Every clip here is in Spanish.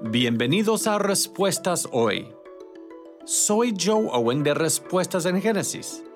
Bienvenidos a Respuestas Hoy. Soy Joe Owen de Respuestas en Génesis.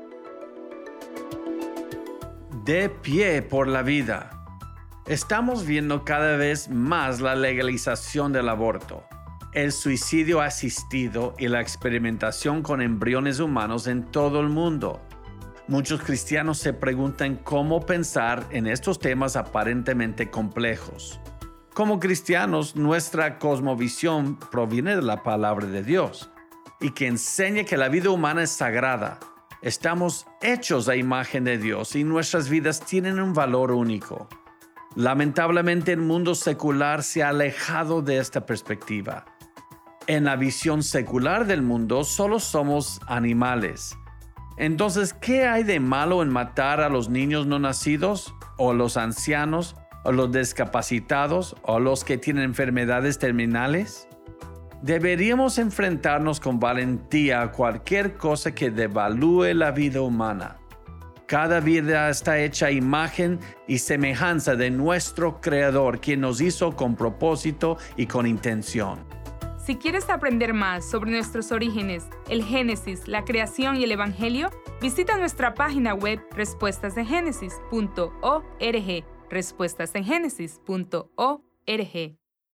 De pie por la vida. Estamos viendo cada vez más la legalización del aborto, el suicidio asistido y la experimentación con embriones humanos en todo el mundo. Muchos cristianos se preguntan cómo pensar en estos temas aparentemente complejos. Como cristianos, nuestra cosmovisión proviene de la palabra de Dios y que enseña que la vida humana es sagrada. Estamos hechos a imagen de Dios y nuestras vidas tienen un valor único. Lamentablemente, el mundo secular se ha alejado de esta perspectiva. En la visión secular del mundo, solo somos animales. Entonces, ¿qué hay de malo en matar a los niños no nacidos, o los ancianos, o los discapacitados, o los que tienen enfermedades terminales? Deberíamos enfrentarnos con valentía a cualquier cosa que devalúe la vida humana. Cada vida está hecha a imagen y semejanza de nuestro Creador, quien nos hizo con propósito y con intención. Si quieres aprender más sobre nuestros orígenes, el Génesis, la creación y el Evangelio, visita nuestra página web respuestasengenesis.org. respuestasengenesis.org.